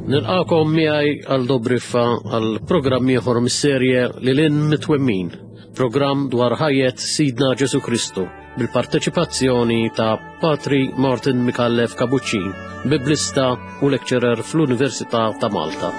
Nilqakom miegħi għal Dobriffa għal programm ieħor mis-serje Lilin Mitwemmin, programm dwar ħajjet Sidna Ġesu Kristu, bil-parteċipazzjoni ta' Patri Martin Mikallef Kabuċin, biblista u lecturer fl-Università ta' Malta.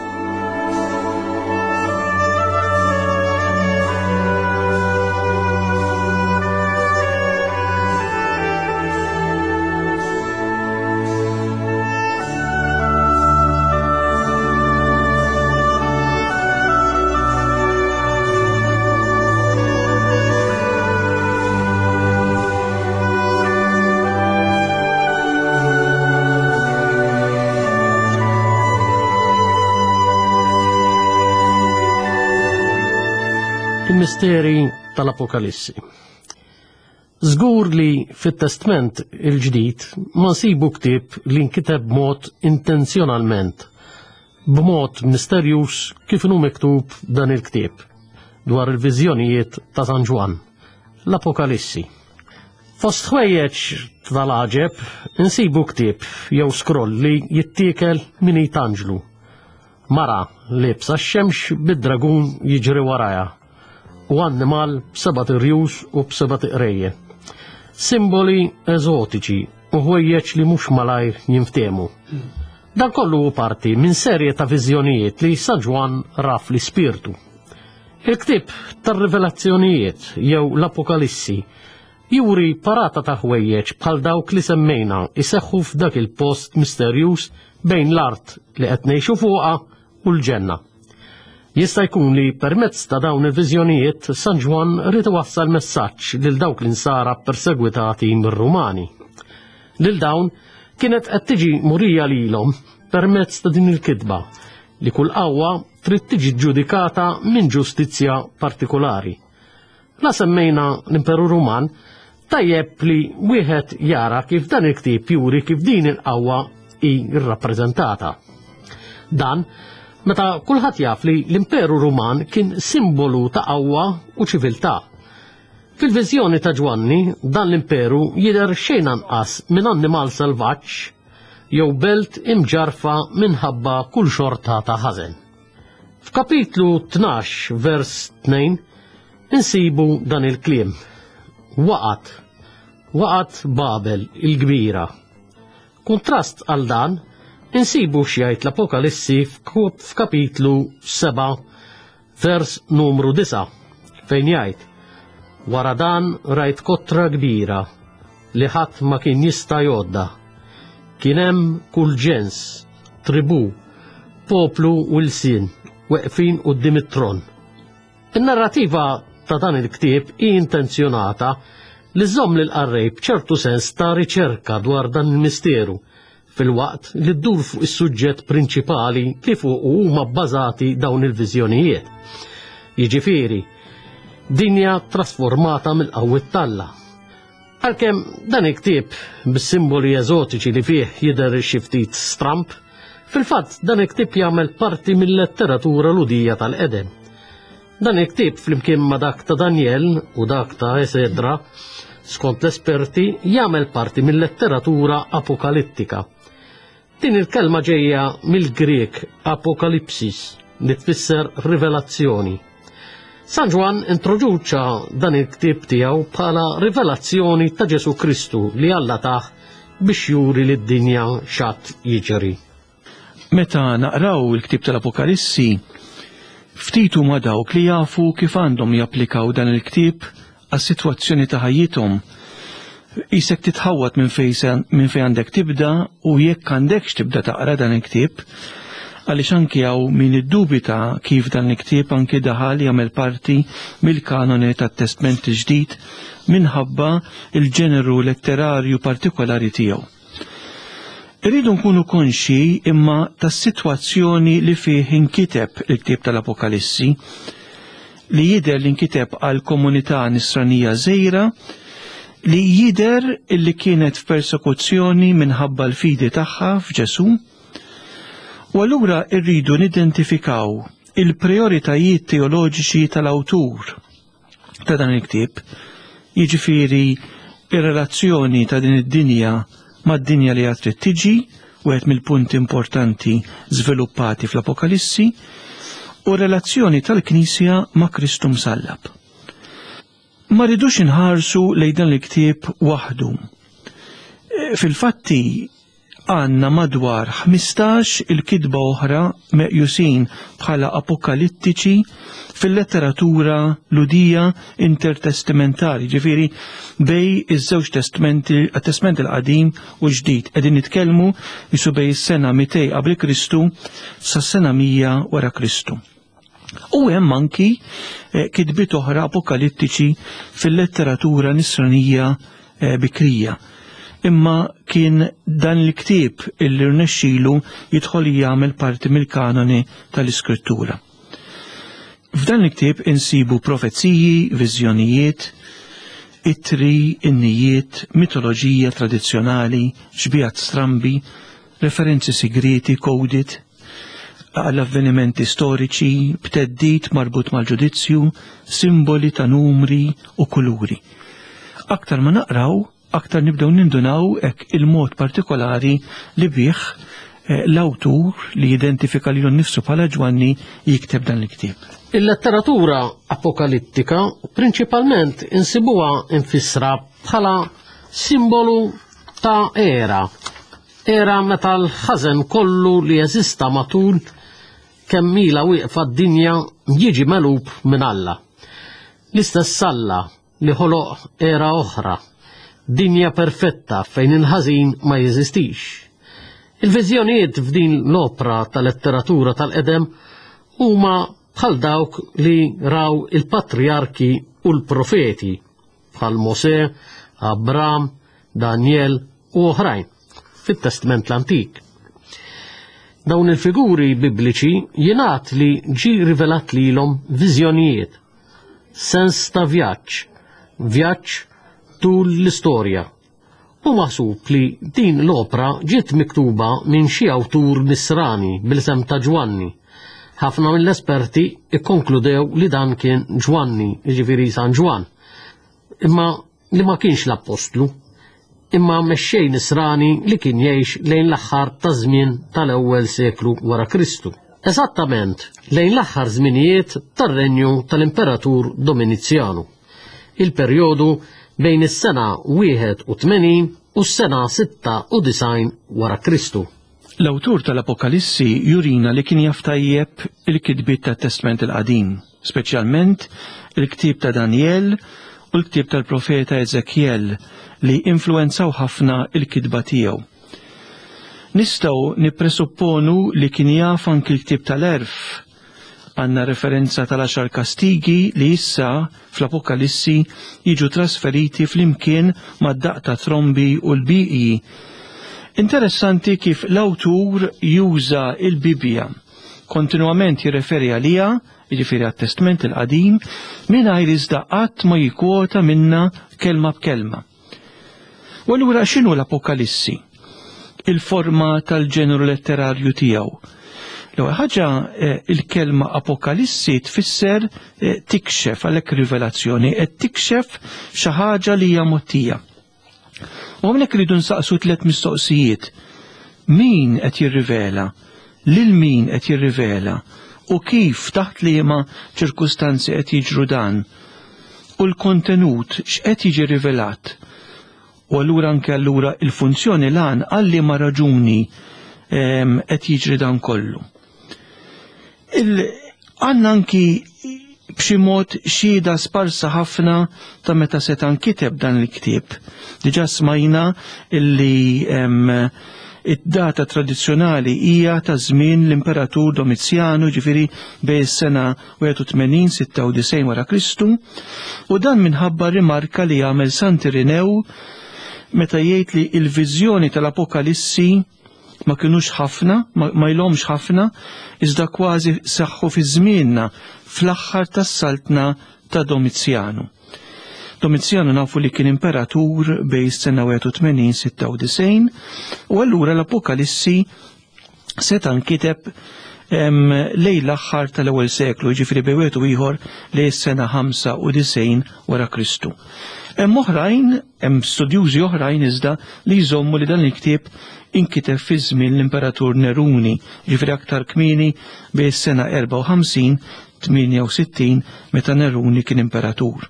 Il-misteri tal-Apokalissi. Żgur li fit-Testament il-ġdid ma nsibu ktieb li nkiteb b'mod intenzjonalment, b'mod misterjus kif inhu miktub dan il-ktieb dwar il-viżjonijiet ta' San Ġwan, l-Apokalissi. Fost ħwejjeġ tal-għaġeb insibu ktieb jew skroll li jittiekel min jitanġlu. Mara libsa x-xemx bid-dragun jiġri waraja, u annimal b'seba' irjus u b'seba' qrejje. Simboli eżotiċi u ħwejjeġ li mhux malajr jinftehmu. Dan kollu hu parti minn serje ta' viżjonijiet li San Ġwan raf l-ispirtu. Il-ktieb tar-rivelazzjonijiet jew l-Apokalissi juri parata ta' ħwejjeġ bħal dawk li semmejna iseħħu f'dak il-post misterjuż bejn l-art li qed ngħixu fuqha u l-ġenna. Jista' jkun li permezz ta' dawn il-viżjonijiet San Ġwan rid iwassal messaġġ lil dawk li nsara persegwitati mir-Rumani. Lil dawn kienet qed tiġi murija lilhom permezz ta' din il-kitba li kull qawwa trid tiġi ġġudikata minn ġustizzja partikolari. La semmejna l-Imperu Ruman tajjeb li wieħed jara kif dan il-ktieb juri kif din il-qawwa hi rrappreżentata. Dan meta kulħadd jaf li l-Imperu Ruman kien simbolu ta' qawwa u ċiviltà. Fil-viżjoni ta' Ġwanni dan l-imperu jidher xejn anqas minn annimal selvaġġ jew belt imġarfa minħabba kull xorta ta' ħażen. F'kapitlu 12 vers 2 insibu dan il-kliem: Waqat Babel il-kbira. Kontrast għal dan insibu x'jgħid l-Apokalissi f'kapitlu 7 vers numru 9 fejn jgħid: Wara dan rajt kottra kbira li ħadd ma kien jista' jgħodda. Kien hemm kull ġens, tribù, poplu u lsien weqfin quddiem it-tron. In-narrattiva ta' dan il-ktieb hi intenzjonata li żomm lil qarrej b'ċertu sens ta' riċerka dwar dan il-misteru, fil-waqt li ddur fuq is-suġġett prinċipali li fuq huma bbażati dawn il-viżjonijiet. Jiġifieri, dinja trasformata mill-qawwiet Alla. Għalkemm dan il-ktieb bis-simboli eżotiċi li fih jidher xi ftit stramp, fil-fatt dan il-ktieb jagħmel parti mill-letteratura ludija tal-Qedem. Dan il-ktieb flimkien ma' dak ta' Danjel u dak ta' Esedra, skont l-esperti, jagħmel parti mill-letteratura apokalittika. Din il-kelma ġejja mill-Grek apokalipsis li tfisser rivelazzjoni. San Ġwan introduċa dan il-ktieb tiegħu bħala rivelazzjoni ta' Ġesu Kristu li Alla taħ biex juri lid-dinja x'għad jiġri. Meta naqraw il-ktieb tal-Apokalissi, ftit huma dawk li jafu kif għandhom japplikaw dan il-ktieb għas-sitwazzjoni ta' ħajjithom. Isek titħawat minn fejn għandek tibda u jekk għandekx tibda taqra dan il-ktieb, għaliex anki hawn min iddubita kif dan il-ktieb anki daħal jagħmel parti mill-kanone tat-Testament il-Ġdid minħabba il-ġeneru letterarju partikolari tiegħu. Irridu nkunu konxi imma tas-sitwazzjoni li fih inkiteb il-ktieb tal-Apokalissi, li jidher li nkiteb għal komunità nisranija żgħira li jidher illi kienet f'persekuzzjoni minħabba l-fidi tagħha f'Ġesu, u allura rridu nidentifikaw il-prioritajiet teoloġiċi tal-awtur ta' dan il-ktieb, jiġifieri ir-relazzjoni ta' din id-dinja mad-dinja li trid tiġi wieħed mill-punti importanti żviluppati fl-Apokalissi, u relazzjoni tal-Knisja ma' Kristu msallab. Ma rridux inħarsu lejn dan il-ktieb waħdu. Fil-fatti għandna madwar 15 il-kitba oħra meqjusin bħala apokalittiċi fil-letteratura ludija intertestamentali, ġifieri bej iż-żewġ testament il-qadim u ġdid qegħdin nitkellmu jisu bej is-sena 200 qabel Kristu sas-sena 100 wara Kristu. U hemm anki kitbiet oħra apokalittiċi fil-letteratura nisranija bikrija. Imma kien dan il-ktieb illi rnexxielu jidħol jagħmel parti mill-kanoni tal-Iskrittura. F'dan il-ktieb insibu profezziji, viżjonijiet, ittri, innijiet, mitoloġija tradizzjonali, xbijat strambi, referenzi segreti, kowdit, għall-avvenimenti storiċi, b'teddit marbut mal-ġudizzju, simboli ta' numri u kuluri. Aktar ma naqraw, aktar nibdew nindunaw hekk il-mod partikolari li bih l-awtur li jidentifika lilu nnifsu bħala Ġwanni jikteb dan il-ktieb. Il-letteratura apokalittika prinċipalment insibuha infissra bħala simbolu ta' era meta l-ħażen kollu li jeżista matul kemm ilha wieqfa d-dinja jiġi magħlub minn Alla. L-istess Alla li ħoloq era oħra, dinja perfetta fejn il-ħażin ma jeżistix. Il-viżjonijiet f'din l-opra tal-letteratura tal-qedem huma bħal dawk li raw il-patriarki u l-profeti bħal Mosè, Abram, Daniel u oħrajn fit-Testament l-Antik. Dawn il-figuri bibliċi jingħad li ġi rivelat lilhom viżjonijiet, sens ta' vjaġġ tul l-istorja. U maħsub li din l-opra ġiet miktuba minn xi awtur nisrani bil-isem ta' Ġwanni. Ħafna mill-esperti ikkonkludew li dan kien Ġwanni, jiġifieri San Ġwan, imma li ma kienx l-Apostlu, imma mexxej nisrani li kien jgħix lejn l-aħħar ta' żmien tal-ewwel seklu wara Kristu. Eżattament lejn l-aħħar żminijiet tar-renju tal-Imperatur Dominizzjanu. Il-perjodu bejn is-sena 81 u s-sena 96 wara Kristu. L-awtur tal-Apokalissi jurina li kien jaf tajjeb il-kitbiet tat-Testament il-Qadim, speċjalment il-ktieb ta' Daniel u l-ktieb tal-profeta Eżekjel li influenzaw ħafna il-kitba tiegħu. Nistgħu nippresupponu li kien jaf anki l-ktieb tal-Erf. Għandna referenza tal-10 kastigi li issa fl-Apokalissi jiġu trasferiti flimkien mad-daq ta' trombi u l-biqi. Interessanti kif l-awtur juża il-Bibja kontinwament jirreferi għalija, jiġifieri għat-Testament il-Qadim, mingħajr iżda qatt ma jikkwota minna kelma b'kelma. U allura x'inhu l-Apokalissi? Il-forma tal-ġeneru letterarju tiegħu. L-ewwel ħaġa il-kelma Apokalissi tfisser tikxef għalhekk rivelazzjoni, qed tikxef xi ħaġa li hija mottija. U hawnhekk iridu nsaqsu 3 mistoqsijiet. Min qed jirrivela? Lil min qed jirrivela? U kif taħt liema ċirkustanzi qed jiġru dan? U l-kontenut x'qed jiġi rivelat? U allura anke allura il-funzjoni lan għal liema raġuni qed jiġri dan kollu. Għandna anki b'xi mod xhieda sparsa ħafna ta' meta se tankiteb dan il-ktieb. Diġà smajna illi id-data tradizzjonali hija ta' żmien l-Imperatur Domizzjanu, ġifieri bejn is-sena 81-96 wara Kristu, u dan minħabba rimarka li għamel Sant Irinew meta jgħid li l-viżjoni tal-Apokalissi ma kinux ħafna, ma jlomx ħafna, iżda kważi saħħu fi żmienna fl-aħħar tas-saltna ta' Domizzjanu. Domizzjanu nafu li kien imperatur bejn is-sena 81-96 u allura l-Apokalissi se tankiteb lejn l-aħħar tal-ewwel seklu, ġifieri bejn wieħed u ieħor lejn is-sena 95 wara Kristu. Hemm studjużi oħrajn iżda li jżommu li dan il-ktieb inkiteb fi żmien l-Imperatur Neruni, ġifieri aktar kmieni bejn is-sena 54-68 meta Neruni kien imperatur.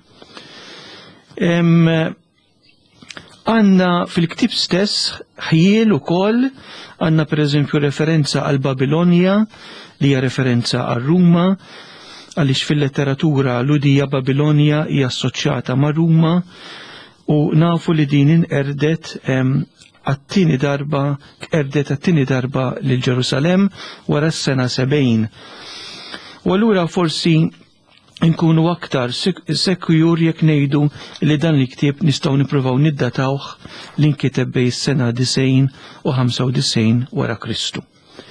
Għandna fil-ktieb stess ħjiel ukoll, għandna pereżempju referenza għal Babilonja li hija referenza għal Ruma, għaliex fil-letteratura l-udija Babilonja hija assoċjata ma' Ruma u nafu li din inqerdet għat-tieni darba lil Ġerusalem wara s-sena 70. U allura forsi nkunu aktar sekjur jekk ngħidu li dan l-ktieb nistgħu nippruvaw niddatawh li nkiteb bejn is-sena 90 u 95 wara Kristu.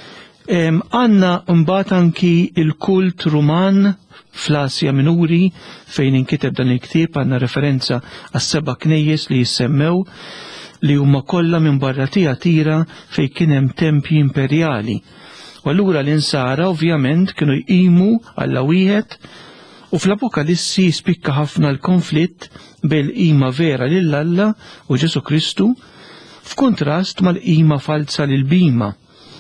Għandna mbagħad anki il-kult Ruman fl-Asja Minuri fejn inkiteb dan il-ktieb, għandna referenza għas-7 knejjes li jissemmew li huma kollha minn barra Tira fejn kien hemm tempji imperjali. U allura l-insara ovvjament kienu jqimu Alla wieħed u fl-Apokalissi spikka ħafna l-konflitt bil-qima vera lil Alla u Ġesu Kristu f'kuntrast mal-qima falsa lil bima.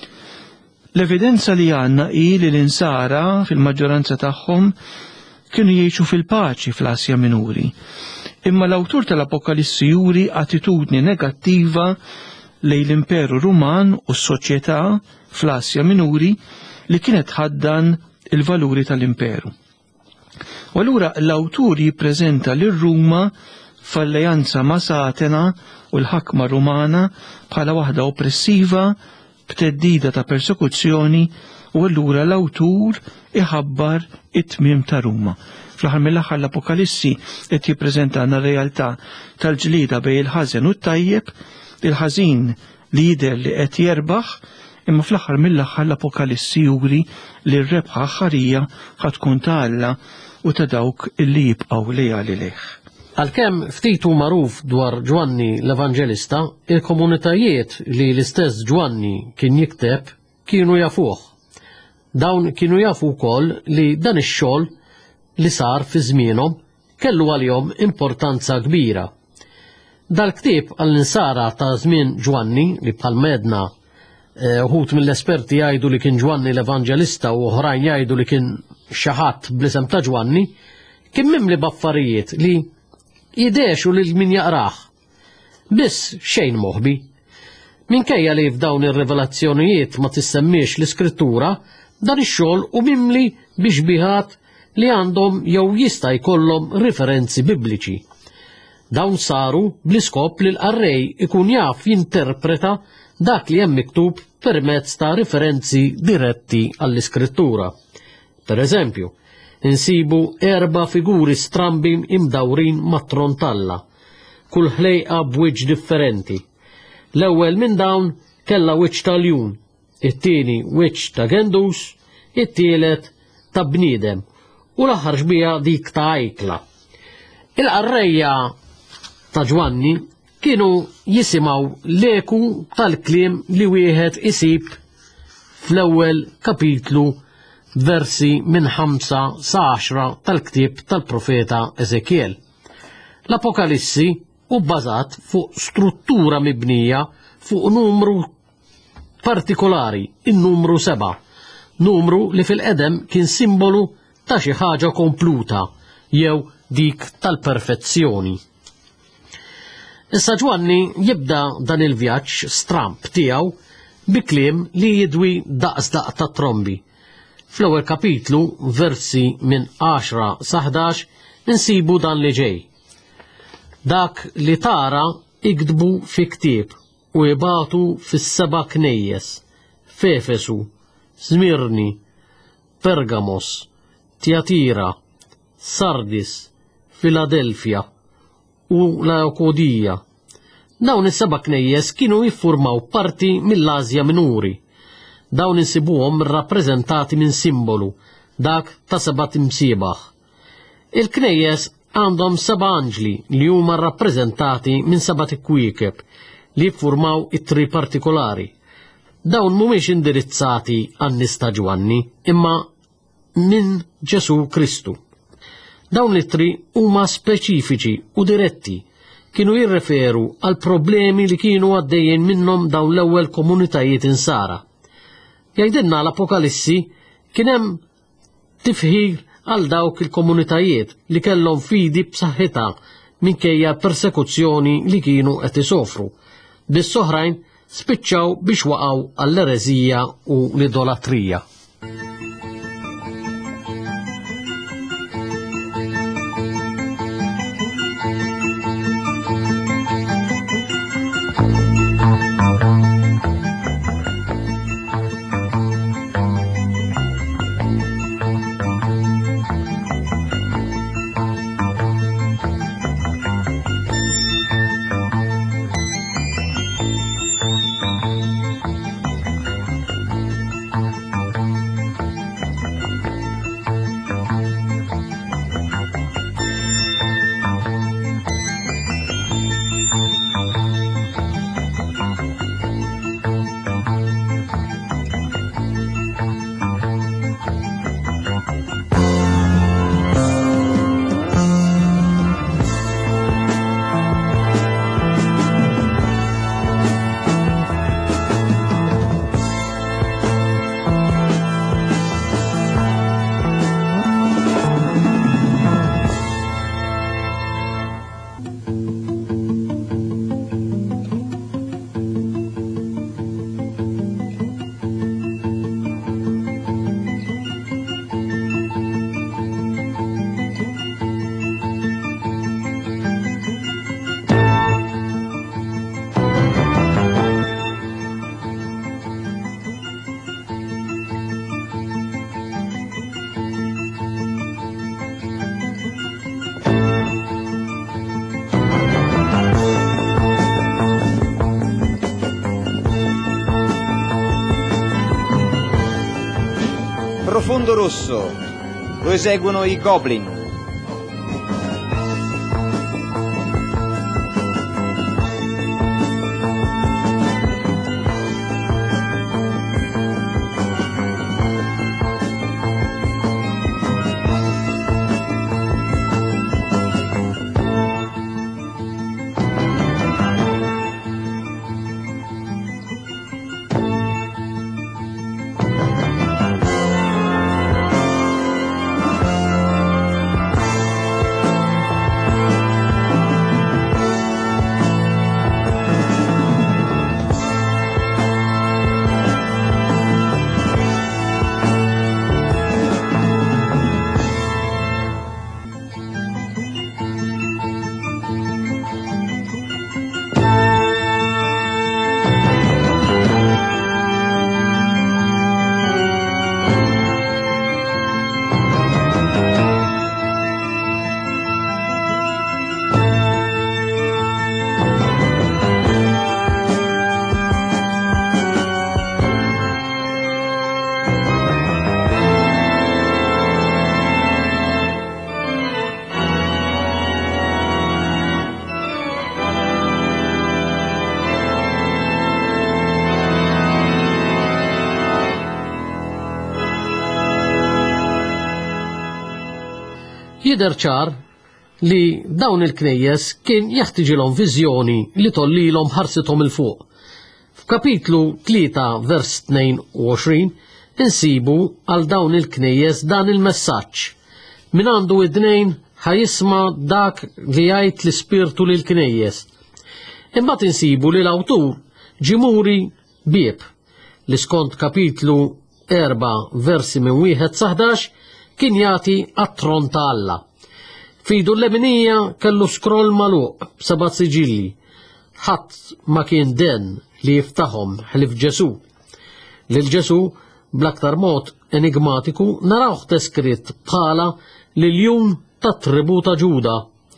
L-evidenza li għandna hi li l-insara fil-maġġoranza tagħhom kienu jgħixu fil-paċi fl-Asja Minuri. Imma l-awtur tal-Apokalissi juri attitudni negattiva lejn l-Imperu Ruman u s-soċjetà fl-Asja Minuri li kienet ħaddan il-valuri tal-imperu. U allura l-awtur jippreżenta lir-Ruma f'alleanza ma' Satana u l-ħakma Rumana bħala waħda oppressiva b'teddida ta' persekuzzjoni u allura l-awtur iħabbar it-tmiem ta' Ruma. Fl-aħħar mill-aħħar l-Apokalissi qed jippreżentana r-realtà tal-ġlieda bejn il-ħażen u t-tajjeb, il-ħażin li jidher li qed jerbaħ, imma fl-aħħar mill-aħħar l-Apokalissi juri li r-rebħa aħħarija ħad tkun ta' Alla u ta' dawk illi jibqgħu lejali lejh. Għalkemm ftitu magħruf dwar Ġwanni l-Evanġelista, il-komunitajiet li l-istess Ġwanni kien jikteb kienu jafuh. Dawn kienu jafu wkoll li dan ix-xogħol li sar fi żmienhom kellu għalihom importanza kbira. Dal-ktieb għall-insara ta' żmien Ġwanni li bħal medna uħut mill-esperti jgħidu li kien Ġwanni l-Evanġelista u oħrajn jgħidu li kien xi ħadd bl-isem ta' Ġwanni, kien mimli b'affarijiet li jidexu lil min jaqrah. Biss xejn moħbi. Minkejja li f'dawn ir-rivelazzjonijiet ma tissemmiex l-Iskrittura, dan ix-xogħol u mimli biex biħat li għandhom jew jista' jkollhom referenzi bibliċi. Dawn saru bl-iskop li l-qarrej ikun jaf jinterpreta dak li hemm miktub permezz ta' referenzi diretti għall-Iskrittura. Per eżempju, insibu 4 figuri strambi imdawrin mat-tron talla, kull ħlejqa b'wiġġ differenti. L-ewwel minn dawn kellha wiċċ ta' ljun, it-tieni wiċċ ta' gendus, it-tielet ta' bniedem u l-aħħar ġbija dik ta' għajkla. Il-qarrejja ta' Ġwanni kienu jisimaw l-eku tal-kliem li wieħed isib fl-ewwel kapitlu versi minn 5 sa 10 tal-ktieb tal-profeta Eżekiel. L-Apokalissi u bbażat fuq struttura mibnija fuq numru partikolari, in-numru 7, numru li fil-qedem kien simbolu ta' xi ħaġa kompluta jew dik tal-perfezzjoni. Issa Ġwanni jibda dan il-vjaġġ stramp tiegħu bi kliem li jidwi daqsdaq ta' trombi. Fl-ewwel kapitlu, versi minn 10 sa 11, insibu dan li ġej. Dak li tara ikdbu fi ktieb u jibatu fis-7 knejjes, f'Efesu, Smirni, Pergamos, Tjatira, Sardis, Filadelfja u Laodikea. Dawn is-7 knejjes kienu jiffurmaw parti mill-Asja Minuri. Dawn insibuhom rappreżentati minn simbolu, dak ta' 7 timsiebaħ. Il-knejjes għandhom 7 anġli li huma rappreżentati minn 7 ikwiekeb li jiffurmaw it-tri partikolari. Dawn mhumiex indirizzati għan-nies ta' Ġwanni, imma minn Ġesu Kristu. Dawn it-tri huma speċifiċi u diretti kienu jirreferu għal problemi li kienu għaddejjin minnhom dawn l-ewwel komunitajiet insara. Jgħidilna l-Apokalissi kien hemm tifħir għal dawk il-komunitajiet li kellhom fidi b'saħħitha minkejja persekuzzjoni li kienu qed isofru. Biss oħrajn spiċċaw biex waqgħu għall-ereżija u l-idolatrija. Profondo rosso, lo eseguono i Goblin. Jidher ċar li dawn il-knejjes kien jaħtiġilhom viżjoni li tollilhom ħarsithom il fuq. F'kapitlu 3 vers 22 insibu għal dawn il-knejjes dan il-messaġġ. Min għandu id-dnejn ħajisma' dak li jgħid l-Ispirtu lil knejjes. Imbagħad insibu li l-awtur ġimuri bieb li skont kapitlu 4 versi minn 1 sa 11 kien jagħti għat-tron ta' Alla. Fidu l-leminija kellu skroll magħluq b'7 siġilli. Ħadd ma kien den li jiftaħhom ħlif Ġesu. Lil Ġesu bl-aktar mod enigmatiku narawh deskritt bħala l-iljun tat-tribu ta' Ġuda.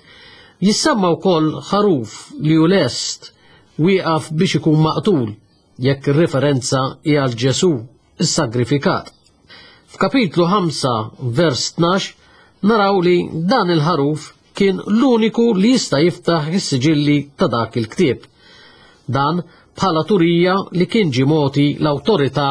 Jissemma wkoll ħaruf li hu lest wieqaf biex ikun maqtul jekk ir-referenza hija għal Ġesu is-sagrifikat. F'kapitlu 5 vers 12 naraw li dan il-ħaruf kien l-uniku li jista' jiftaħ is-siġilli ta' dak il-ktieb. Dan bħala turija li kien ġimoti l-awtorità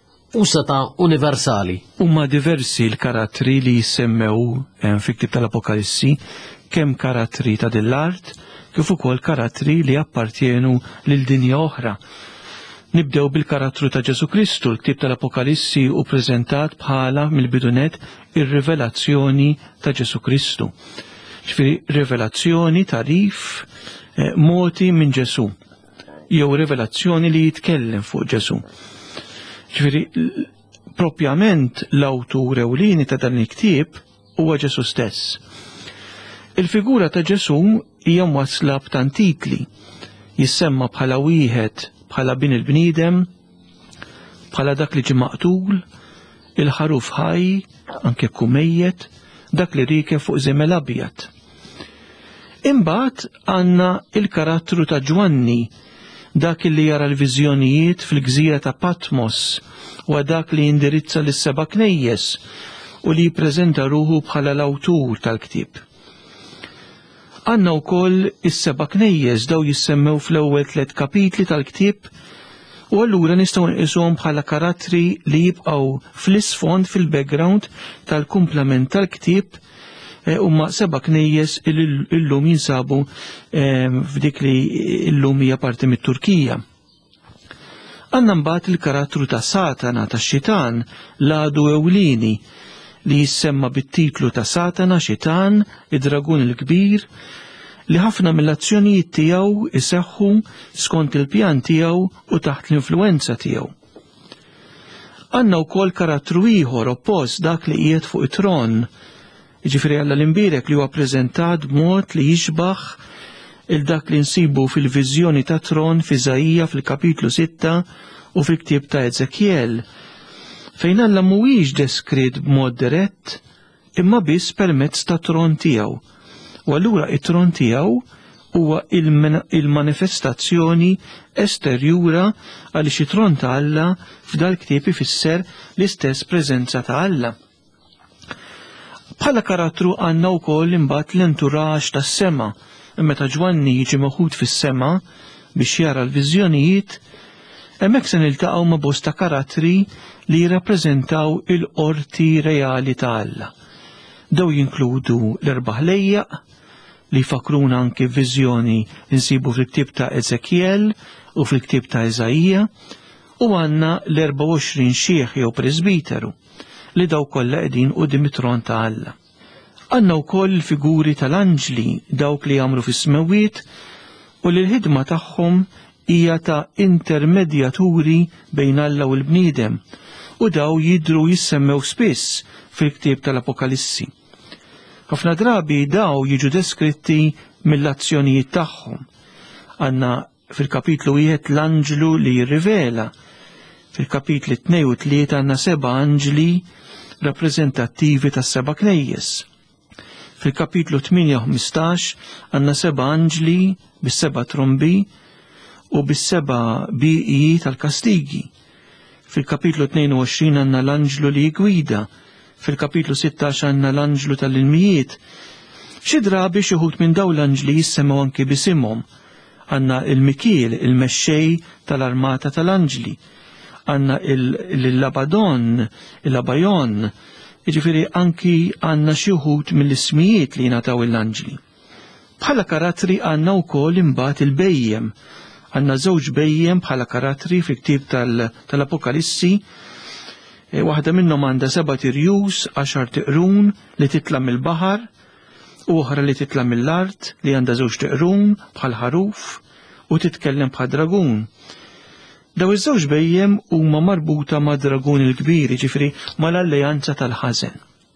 u seta' universali. Huma diversi l-karattri li jissemmew fi ktieb tal-Apokalissi, kemm karattri ta' dil-art kif ukoll karattri li appartjenu lil dinja oħra. Nibdew bil-karattru ta' Ġesu Kristu. L-ktieb tal-Apokalissi u preżentat bħala mill-bidunet ir-rivelazzjoni ta' Ġesu Kristu. Ġifieri rivelazzjoni tarif moti minn Ġesu, jew rivelazzjoni li jitkellem fuq Ġesu. Ġifieri propjament l-awtur ewlieni ta' dan il-ktieb huwa Ġesu stess. Il-figura ta' Ġesu hija mwassla b'tant titli. Jissemma bħala wieħed bħala bin il-bniedem, bħala dak li ġie maqtul, il-ħaruf ħaj, anke kumejjet, dak li rike fuq żemel abjad. Imbagħad għandna il-karattru ta' Ġwanni, dak li jara l-viżjonijiet fil-gżira ta' Patmos, u dak li jindirizza lis-seba' knejjes u li jippreżenta ruħu bħala l-awtur tal-ktieb. Għandna wkoll is-seba' knejjes daw jissemmew fl-ewwel 3 kapitli tal-ktieb u allura nistgħu nqisuhom bħala karattri li jibqgħu fl-isfond fil-background tal-kumplament tal-ktieb huma 7 knejjes illum jinsabu f'dik li illum hija parti mit-Turkija. Għandna mbagħad il-karattru ta' Satana tax-Xitan l-għadu ewlieni li jissemma bit-titlu ta' Satana Xitan, id-dragun il-kbir, li ħafna mill-azzjonijiet tiegħu iseħħu skont il-pjan tiegħu u taħt l-influwenza tiegħu. Għandna wkoll karattru ieħor oppost dak li qiegħed fuq it-tron, jiġifieri Alla l-imbierek li huwa ppreżentat b'mod li jixbaħ il-dak li nsibu fil-viżjoni ta' tron f'Iżajija fil-kapitlu 6 u fil-ktieb ta' Eżekjel, fejn Alla mhuwiex deskritt b'mod dirett imma biss permezz ta' tron tiegħu. U allura it-tron tiegħu huwa il-manifestazzjoni esterjura għaliex it-tron ta' Alla f'dal ktieb ifisser l-istess preżenza ta' Alla. Bħala karattru għandna wkoll imbagħad l-enturaġġ tas-sema. Meta Ġwanni jiġi moħud fis-sema biex jara l-viżjonijiet, hemmhekk se niltaqgħu ma' bosta karattri li jirrappreżentaw il-qorti reali ta' Alla. Daw jinkludu l-erba' ħlejjaq li jfakruna anke viżjoni nsibu fil-ktieb ta' Eżekjel u fil-ktieb ta' Iżajija, u għandna l-24 xieħ jew presbiteru li daw kollha qegħdin quddiem it-tron ta' Alla. Għandna wkoll il-figuri tal-anġli dawk li jagħmlu fis-smawiet u li l-ħidma tagħhom hija ta' intermedjaturi bejn Alla u l-bniedem u daw jidhru jissemmew spiss fil-ktieb tal-Apokalissi. Ħafna drabi daw jiġu deskritti mill-azzjonijiet tagħhom. Għandna fil-kapitlu 1 l-anġlu li jirrivela, fil-kapitli 2 u 3 għandna 7 anġli rappreżentattivi tas-7 knejjes. Fil-kapitlu 8 u 15 għandna 7 anġli bis-7 trombi u bis-7 biqi tal-kastigi. Fil-kapitlu 22 għandna l-anġlu li jgwida, fil-kapitlu 16 għandna l-anġlu tal-ilmijiet. Xi drabi xi wħud minn dawn l-anġli jissemmew anke bisimhom. Għandna il-Mikiel, il-mexxej tal-armata tal-anġli. Għandna l-Labadon, il-Labajon, jiġifieri anki għandna xi wħud mill-ismijiet li jingħataw l-anġli. Bħala karattri għandna wkoll imbagħad il-bejjem. Għandna żewġ bejjem bħala karattri fil-ktieb tal-Apokalissi. Waħda minnhom għandha 7 tirjus, 10 tiqrun li titla' mill-baħar, u oħra li titla' mill-art li għandha 2 tiqrun bħal ħaruf u titkellem bħal dragun. Daw iż-żewġ bejjem huma marbuta ma' dragun il-kbir, ġifri mal-alleanza tal-ħażen.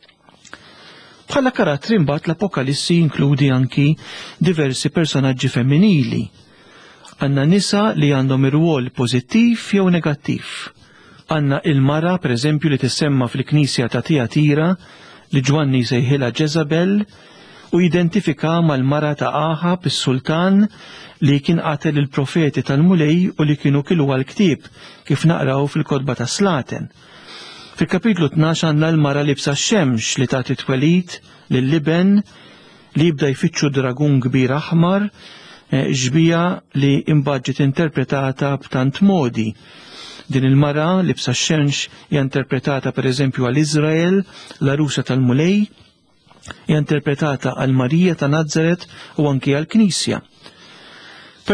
Bħala karattri mbagħad l-Apokalissi jinkludi anki diversi personaġġi femminili. Għandna nisa li għandhom ir-rwol pożittiv jew negattiv. Għandna il-mara pereżempju li tissemma fil-Knisja ta' Tijatira li Ġwanni sejħilha Ġeżabel u jidentifika mal-mara ta' Aħab is-sultan li kien qatel il-profeti tal-mulej u li kienu kilu għal-ktieb kif naqraw fil-kotba ta' Slaten. Fil-kapitlu 12 għandna l-mara libsa x-xemx li tagħti twelid lil-liben li jibda jfittxu dragun kbir aħmar, ġbija li imbagħad interpretata b'tant modi. Din il-mara libsa x-xemx hija interpretata pereżempju għal Iżrael, l-arusa tal-mulej, hija interpretata għal Marija ta' Nażaret u anki għal Knisja.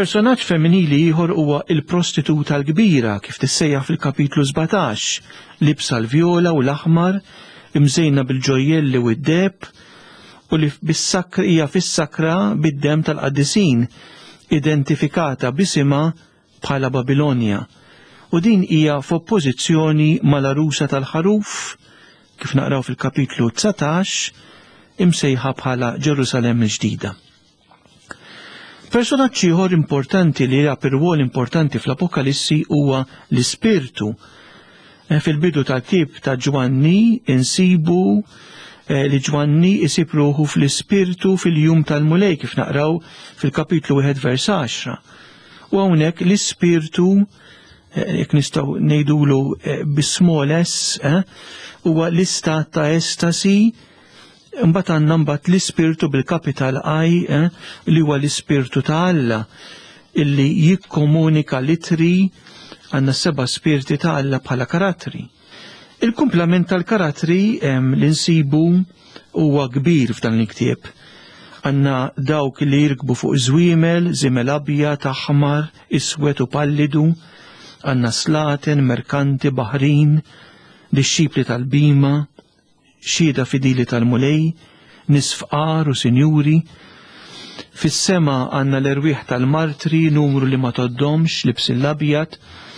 Personaġġ femminili ieħor huwa il-prostituta l-kbira kif tissejjaħ fil-kapitlu 17, libsa l-vjola u l-aħmar, imżejna bil-ġojjelli u d-deb, u li hija fis-sakra bid-dem tal-qaddisin, identifikata b'isima bħala Babilonja. U din hija f'oppożizzjoni mal-arusa tal-ħaruf, kif naqraw fil-kapitlu 19, imsejħa bħala Ġerusalem il-ġdida. Personaġġ ieħor importanti li jilgħab rwol importanti fl-Apokalissi huwa l-Ispirtu. Fil-bidu tal-ktieb ta' Ġwanni insibu li Ġwanni isib ruħu fl-Ispirtu fil-jum tal-mulej kif naqraw fil-kapitlu 1 vers 10. U hawnhekk l-Ispirtu jekk nistgħu ngħidulu bi-small s huwa l-istat ta' estasi. Imbagħad għandna mbagħad l-Ispirtu bil-kapital I li huwa l-Ispirtu ta' Alla illi jikkomunika litri, għandna 7 spirti ta' Alla bħala karattri. Il-kumplament tal-karattri li nsibu huwa kbir f'dan l-ktieb. Għandna dawk li jirkbu fuq żwiemel, żiemel abjad, aħmar, iswed u pallidu, għandna slaten, merkanti, baħrin, dix-xipli tal-bima, xieda fidili tal-mulej, nisfqar u sinjuri. Fis-sema għandna l-erwieħ tal-martri, numru li ma toddomx, libs l-abjad,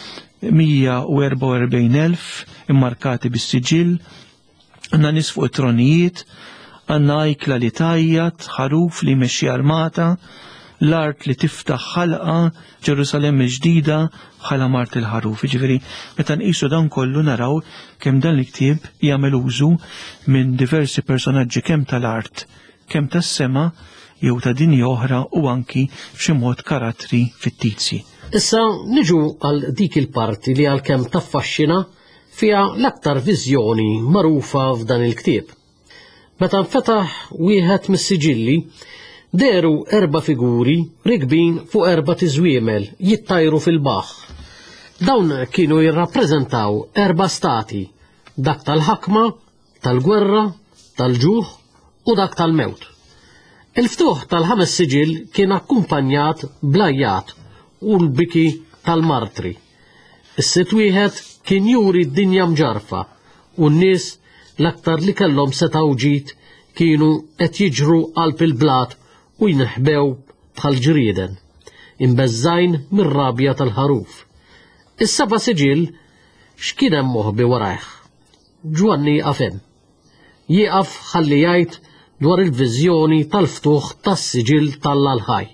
144,000 immarkati bis-siġil. Għandna nies fuq it-tronijiet, għandna ajkla li tajjat, ħaruf li jmexxi armata, l-art li tiftaħ ħalqa, Ġerusalem il-ġdida bħala mart il-ħaruf. Ġifieri meta nqisu dan kollu naraw kemm dan l-ktieb jagħmel użu minn diversi personaġġi kemm tal-art, kemm tas-sema jew ta' dinja oħra u anki f'xi mod karattri fittizji. Issa niġu għal dik il-parti li għalkemm taffaxxina fiha l-aktar viżjoni magħrufa f'dan il-ktieb. Meta nfetaħ wieħed mis-siġilli deru 4 figuri rikbin fuq 4 tiżwiemel jittajru fil-baħħ. Dawn kienu jirrappreżentaw 4 stati, dak tal-ħakma, tal-gwerra, tal-ġuħ u dak tal-mewt. Il-ftuħ tal-5 siġil kien akkumpanjat blajjat u l-biki tal-martri. Is-sitt wieħed kien juri d-dinja mġarfa u n-nies l-aktar li kellhom seta' ġid kienu qed jiġru qalb il-blat u jinħbew bħal ġrieden, imbeżżajn mir-rabja tal-ħaruf. Is-7 siġil x'kien hemm moħbi warajh. Ġwanni qafem. Jieqaf ħalli jgħid dwar il-viżjoni tal-ftuħ tas-siġil tal-Alħaj.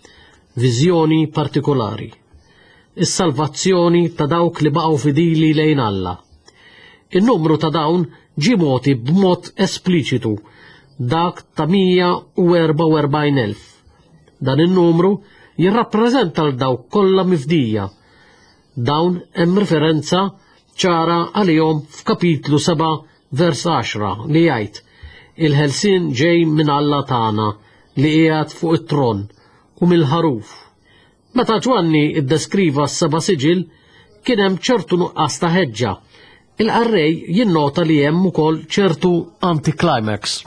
Viżjoni partikolari. Is-salvazzjoni ta' dawk li baqgħu fidili lejn Alla. In-numru ta' dawn ġie mogħti b'mod espliċitu, dak ta' 144,000. Dan in-numru jirrappreżenta l dawk kollha mifdija. Dawn hemm referenza ċara għalihom f'kapitlu 7 vers 10 li jgħid il-ħelsien ġej minn Alla tagħna li qiegħed fuq it-tron u mill-ħaruf. Meta Ġwanni iddeskriva s-7 siġil kien hemm ċertu nuqqas ta' ħeġġa. Il-qarrej jinnota li hemm ukoll ċertu anticlimax.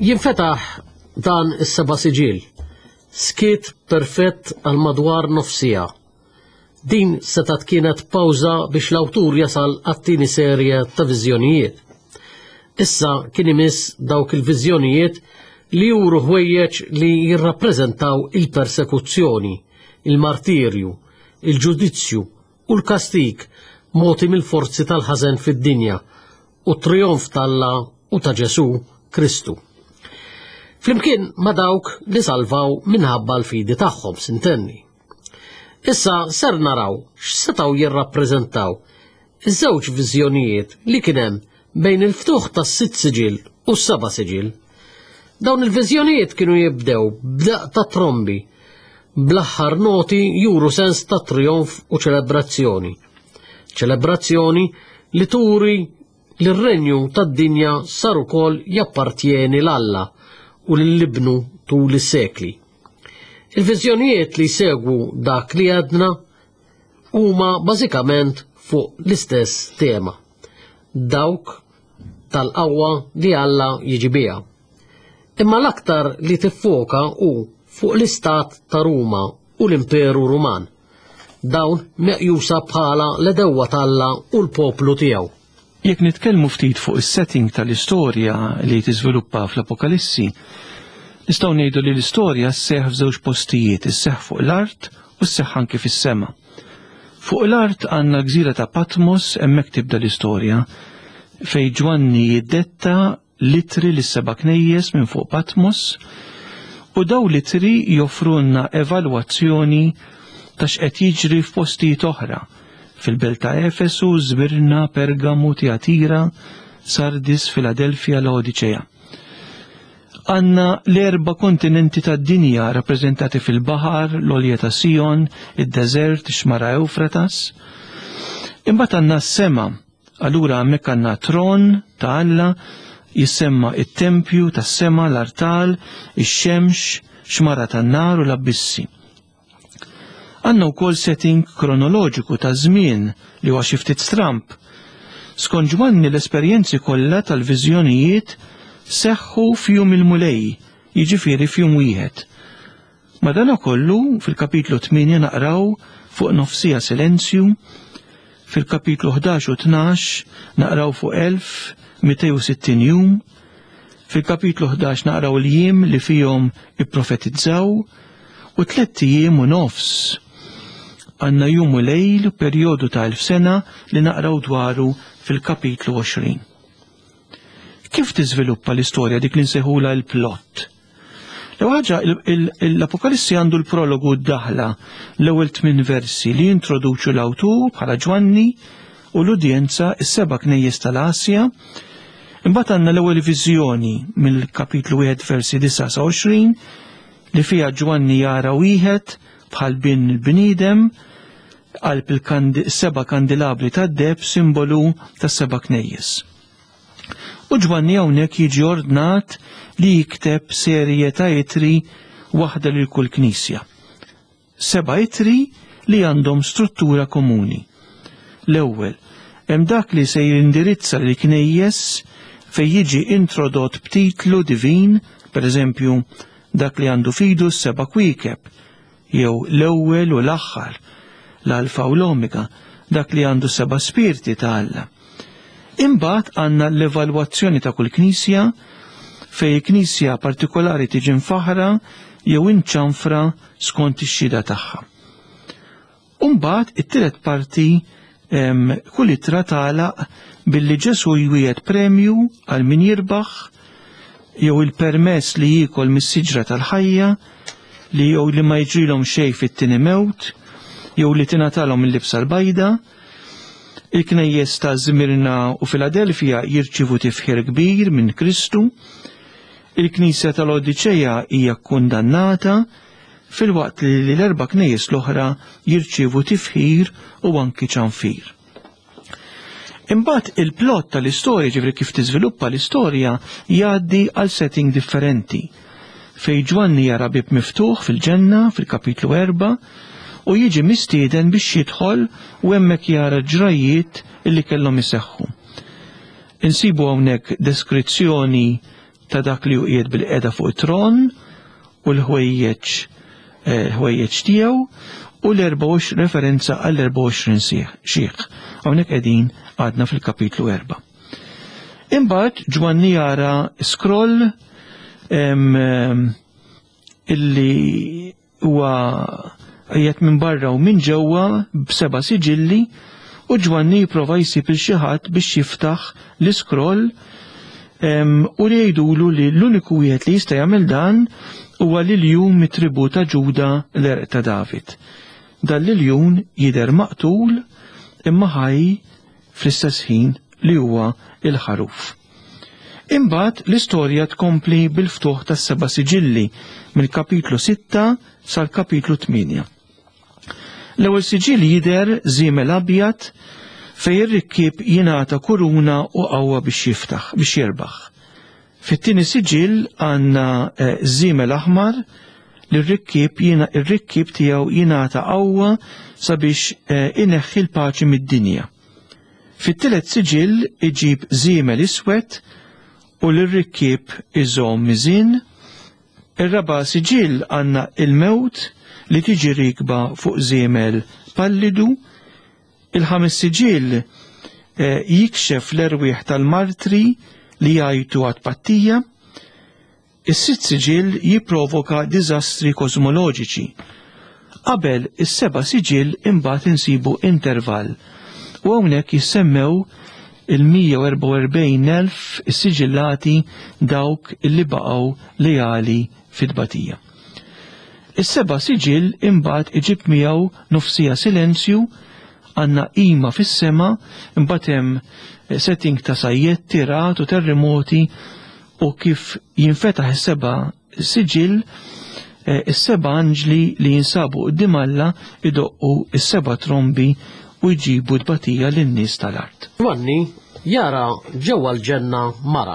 Jinfetaħ dan is-seba' siġil, skiet perfett għal madwar nofsija. Din setat kienet pawża biex l-awtur jasal għat-tieni serje ta' viżjonijiet. Issa kien imiss dawk il-viżjonijiet li juru ħwejjeġ li jirrappreżentaw il-persekuzzjoni, il-martirju, il-ġudizzju u l-kastik moti mill-forzi tal-ħażen fid-dinja u trionf tal-Alla u ta' Ġesu Kristu. Flimkien ma' dawk li salvaw minħabba l-fidi tagħhom sintenni. Issa ser naraw x'setgħu jirrappreżentaw iż-żewġ viżjonijiet li kien hemm bejn il-ftuħ tas-sitt siġil u s-seba' siġil. Dawn il-viżjonijiet kienu jibdew b'daq ta' trombi, bl-aħħar noti juru sens ta' trionf u ċelebrazzjoni. Ċelebrazzjoni li turi li r-renju tad-dinja sar ukoll jappartjeni l-Alla u l-libnu tul is-sekli. Il-viżjonijiet li segwu dak li għadna huma bażikament fuq l-istess tema, dawk tal-qawwa li Alla jiġi biha. Imma l-aktar li tiffoka hu fuq l-istat ta' Ruma u l-Imperu Ruman, dawn meqjusa bħala l-edewwa tal-Alla u l-poplu tiegħu. Jekk nitkellmu ftit fuq is-setting tal-istorja li tiżviluppa fl-Apokalissi, nistgħu ngħidu li l-istorja sseħħ f'żewġ postijiet, isseħħ fuq l-art u sseħħ anke fis-sema. Fuq l-art għandna l-gżira ta' Patmos hemmhekk tibda l-istorja, fejn Ġwanni jiddetta litri lis-seba' knejjes minn fuq Patmos u daw litri joffrulna evalwazzjoni ta' x'qed jiġri f'postijiet oħra fil-belt ta' Efesu, Żmirna, Pergamu, Tjatira, Sardis, Filadelfja, Laodiċea. Għandna l-erba' kontinenti tad-dinja rappreżentati fil-baħar, l-Olja ta' Sion, id-deżert, ix-xmara Eufratas. Imbagħad għandna s-sema, allura hemmhekk għandna tron ta' Alla jissemma it-tempju tas-sema, l-artal, ix-xemx, xmara tan-nar u l-abissi. Għandna wkoll setting kronoloġiku ta' żmien li huwa xi ftit stramp. Skont Ġwanni l-esperjenzi kollha tal-viżjonijiet seħħu f'jum il-mulej, jiġifieri f'jum wieħed. Madankollu fil-kapitlu 8 naqraw fuq nofsija silenzju, fil-kapitlu 11 u 12 naqraw fuq 1260 jum, fil-kapitlu 11 naqraw l-jiem li fihom ipprofetizzaw u 3 jiem u nofs. Għandna jum u lejl perjodu ta' 1000 sena li naqraw dwaru fil-kapitlu 20. Kif tiżviluppa l-istorja dik li nsejħula l-plott? L-ewwel l-Apokalissi għandu l-prologu d-daħla l-ewwel 8 versi li jintroduċu l-awtur bħala Ġwanni u l-udjenza is-seba' knejjes tal-Asja. Imbagħad għandna l-ewwel viżjoni mill-kapitlu 1 versi 29 li fiha Ġwanni jara wieħed bħal bin il-bniedem qalb il-seba' kandilabri tad-deb simbolu tas-seba' knejjes. U Ġwanni hawnhekk jiġi ordnat li jikteb serje ta' itri waħda lil kull knisja. 7 itri li għandhom struttura komuni. L-ewwel, hemm dak li se jindirizza lil knejjes fejn jiġi introdott b'titlu divin, pereżempju dak li għandu fidu s-seba' kwiekeb, jew l-ewwel u l-aħħar, l-alfa u l-omega, dak li għandu 7 spirti ta' Alla. Imbagħad għandna l-evalwazzjoni ta' kull knisja fejn knisja partikolari tiġi mfaħra jew inċanfra skont ix-xhieda tagħha. Imbagħad it-tielet parti kull ittra tagħlaq billi Ġesu jwiegħed premju għal min jirbaħ jew il-permess li jiekol mis-siġra tal-ħajja li jew li ma jiġrilhom xejn fit-tieni mewt jew li tingħatalhom il-libsa l-bajda. Il-knejjes ta' Żmirna u Filadelfja jirċivu tifħir kbir minn Kristu. Il-Knisja tal-Odiċeja hija kkundannata fil-waqt li l-erba' knejjes l-oħra jirċivu tifħir u anki ċanfir. Imbagħad il-plott tal-istorja ġifri kif tiżviluppa l-istorja jgħaddi għal setting differenti. Fejn Ġwanni jara bib miftuħ fil-ġenna fil-kapitlu 4 u jiġi mistieden biex jidħol u hemmhekk jara ġrajiet illi kellhom iseħħu. Insibu hawnhekk deskrizzjoni ta' dak li qiegħed bil-qiegħda fuq it-tron u l-ħwejjeġ tiegħu u l-24 referenza għall-24 xieħ. Hawnhekk qegħdin għadna fil-kapitlu 4. Imbagħad Ġwanni jara scroll illi huwa qiegħed minn barra u minn ġewwa b7 siġilli u Ġwanni jipprova jsib il xi ħadd biex jiftaħ l-iskroll u li jgħidulu li l-uniku wieħed li jista' jagħmel dan huwa Liljun mit-tribu ta' Ġuda l-Erq ta' David. Dan Liljun jidher maqtul imma ħaj fl-istess ħin li huwa il-ħaruf. Imbagħad l-istorja tkompli bil-ftuħ tas-7 siġilli mill-kapitlu 6 sal-kapitlu 8. L-ewwel siġill jidher żiemel abjad fejn ir-rikkieb jingħata kuruna u qawwa biex jirbaħ. Fit-tieni siġill għandna żiemel aħmar li r-rikkieb tiegħu jingħata qawwa sabiex ineħħi l-paċi mid-dinja. Fit-tielet siġill iġib żiemel iswed u l-rikkieb iżomm miżin. Ir-raba' siġill għandna il-mewt li tiġi rikba fuq żiemel pallidu. Il-ħames siġill jikxef l-erwieħ tal-martri li jgħajtu għat-pattija. Is-sitt siġill jipprovoka diżastri kosmoloġiċi. Qabel is-7 siġill imbagħad insibu intervall u hawnhekk jissemmew il-144,000 is-siġillati dawk illi baqgħu lejali fit-tbatija. Is-7 siġill imbagħad iġib miegħu nofsija silenzju, għandna qima fis-sema, imbagħad hemm setting ta' sajjetti, rat u terremoti u kif jinfetaħ is-7 siġill is-7 anġli li jinsabu quddiem Alla idoqqu is-7 trombi u jġibu tbatija lin-nies tal-art. Ġwanni jara ġewwa l-ġenna mara.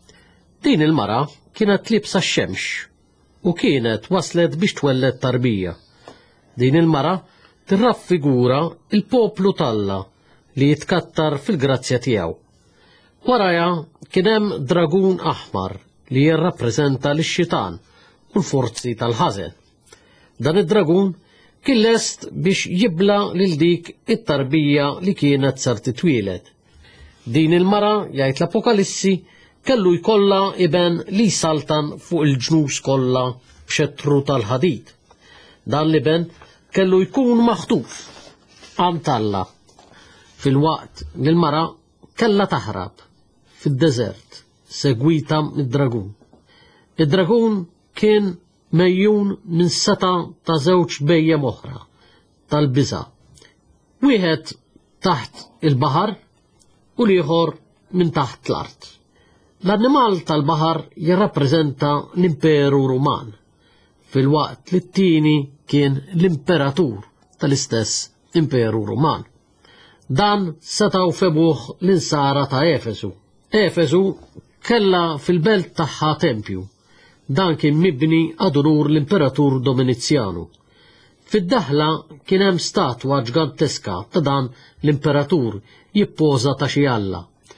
Din il-mara kienet libsa x-xemx u kienet waslet biex twellet tarbija. Din il-mara tirraffigura il-poplu Alla li jitkattar fil-grazzja tiegħu. Waraja kien hemm dragun aħmar li jirrappreżenta l-xitan u l-forzi tal-ħażen. Dan id-dragun kien lest biex jibla lil dik it-tarbija li kienet sar titwieled. Din il-mara jgħid l-Apokalissi kellu jkollha iben li saltan fuq il-ġnus kollha b'xettru tal-ħadid. Dan l-iben kellu jkun maħtuf għam Alla. Fil-waqt li l-mara kella taħrab fid-deżert segwita mid-dragun. Id-dragun kien mejjun minn seta ta' żewġ bejjem oħra tal-biża'. Wieħed taħt il-baħar u l-ieħor minn taħt l-art. L-annimal tal-baħar jirrappreżenta l-Imperu Ruman, fil-waqt li t-tieni kien l-imperatur tal-istess Imperu Ruman. Dan setaw febuħ l-insara ta' Efesu. Efesu kella fil-belt tagħha tempju. Dan kien mibni għad-onur l-Imperatur Dominizzjanu. Fid-daħla kien hemm statwa ġganteska ta' dan l-Imperatur jippoża ta' xi Alla.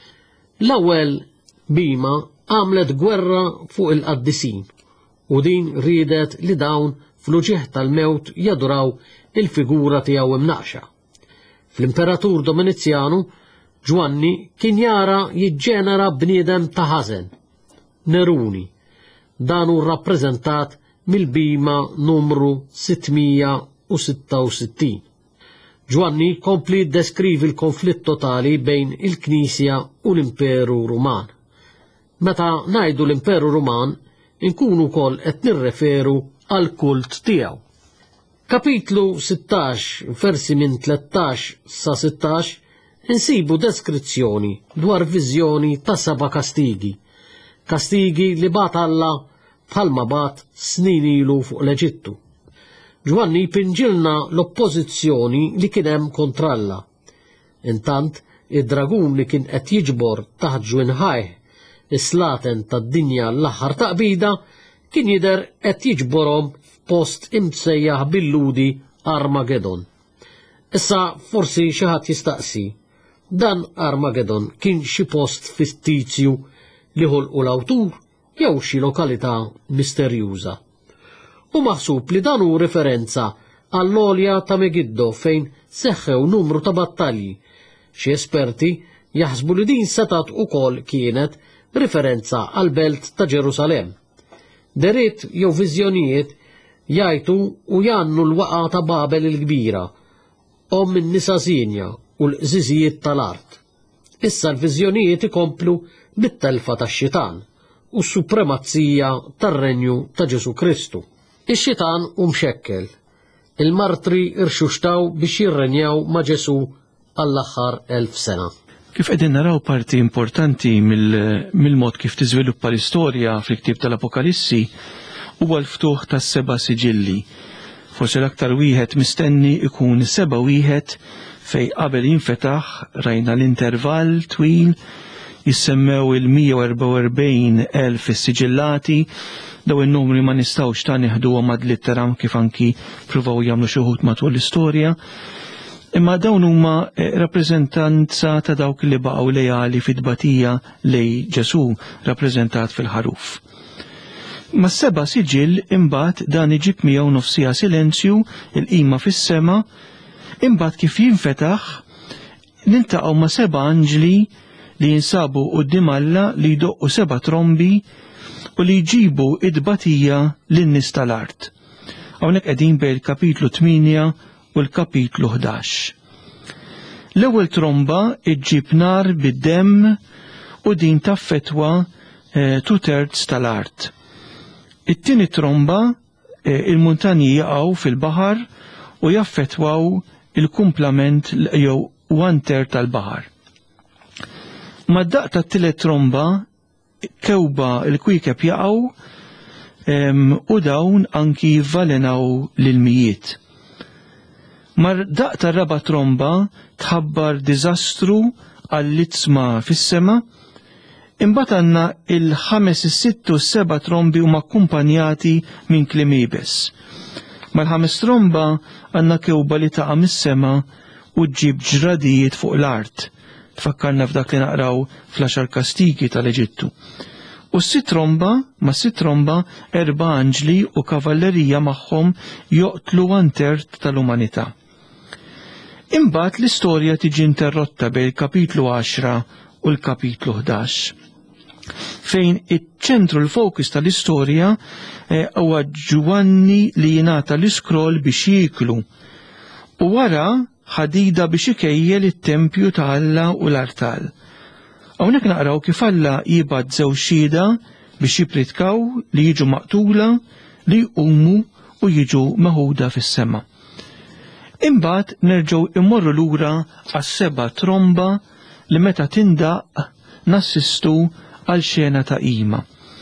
L-ewwel bima għamlet gwerra fuq il-qaddisin u din ridet li dawn fl-uġieħ tal-mewt jaduraw il-figura tiegħu imnaqxa. Fl-Imperatur Dominizzjanu Ġwanni kien jara jiġġenera bniedem ta' ħażen, Neruni. Dan hu rrappreżentat mill-bima numru 666. Ġwanni kompli deskrivi l-konflitt totali bejn il-Knisja u l-Imperu Ruman. Meta ngħidu l-Imperu Ruman, inkunu wkoll qed nirreferu għal kult tiegħu. Kapitlu 16, versi minn 13 sa 16, insibu deskrizzjoni dwar viżjoni ta' 7 kastigi. Kastigi li bat Alla bħalma bat snin ilu fuq l-Eġittu. Ġwanni pinġilna l-oppożizzjoni li kien hemm kontra Alla. Intant, id-dragun li kien qed jiġbor taħt ġwinħajh is-slaten tad-dinja l-aħħar taqbida kien jidher qed jiġborhom f'post imsejjaħ bil-ludi Armageddon. Issa forsi xi ħadd jistaqsi, dan Armageddon kien xi post fittizju li ħolqu l-awtur jew xi lokalità misterjuża. U maħsub li dan hu referenza għall-olja ta' Megiddo fejn seħħew numru ta' battalji. Xi esperti jaħsbu li din setat ukoll kienet riferenza għal belt ta' Ġerusalem. Deriet jew viżjonijiet jgħidu u jannu l-waqa ta' Babel il-kbira, min-nisa Sinja u l-qżiżijiet tal-art. Issa l-viżjonijiet ikomplu bit-telfa tax-xitan u s-supremazzija tar-renju ta' Ġesu Kristu. Ix-xitan mxekkel. Il-martri irxuxtaw biex jirrenjaw ma' Ġesu għall-aħħar 1000 sena. Kif qegħdin naraw parti importanti mill-mod kif tiżviluppa l-istorja fil-ktieb tal-Apokalissi huwa l-ftuħ tas-7 siġilli. Forsi l-aktar wieħed mistenni ikun 7 wieħed fej qabel jinfetaħ rajna l-intervall twil jissemmew il-144,000 is-siġillati, daw in-numri ma nistgħux ta' nieħduhom ad litteram kif anki pruvaw jagħmlu xi wħud matul l-istorja. Imma dawn huma rappreżentanza ta' dawk li baqgħu lejali fit-tbatija lej Ġesu rappreżentat fil-ħaruf. Ma' 7 siġil imbagħad dan iġib miegħu nofsija silenzju il-qima fis-sema, imbagħad kif jinfetaħ niltaqgħu ma' 7 anġli li jinsabu quddiem Alla li jdoqqu 7 trombi u li jġibu id-tbatija lin-nies tal-art. Hawnhekk qegħdin bejn il-kapitlu 8 u l-kapitlu 11. L-ewwel tromba iġġib nar bid-demm u din taffetwa 2/3 tal-art. It-tieni tromba il-muntanji jaqgħu fil-baħar u jaffetwaw il-kumplament jew 1/3 tal-baħar. Mad-daqq tat-tielet tromba kewba il-kwiekeb jaqgħu u dawn anki jivvalenaw lil-mijiet. Mar daqq tar-raba' tromba tħabbar diżastru għall-itzma fis-sema, imbagħad għandna il-5, is-6 u s-7 trombi huma akkumpanjati minn klimibes. Mal-5 tromba għandna kewba li taqa' mis-sema u ġġib ġradijiet fuq l-art. Tfakkarna f'dak li naqraw fl-10 kastigi tal-Eġittu. U s-6 tromba 4 anġli u kavallerija magħhom joqtlu 1/3 tal-umanità. Imbagħad l-istorja tiġi interrotta bejn il-kapitlu 10 u l-kapitlu 11. Fejn iċ-ċentru l-fokus tal-istorja huwa Ġwanni li jingħata l-iskroll biex jieklu u wara ħadida biex ikejjel it-tempju ta' Alla u l-artal. Hawnhekk naqraw kif Alla jibgħat żewġ xhieda biex jipritkaw li jiġu maqtula li jqumu u jiġu meħuda fis-sema. Imbagħad nerġgħu immorru lura għas-7 tromba li meta tindaq nassistu għal xena ta' qima.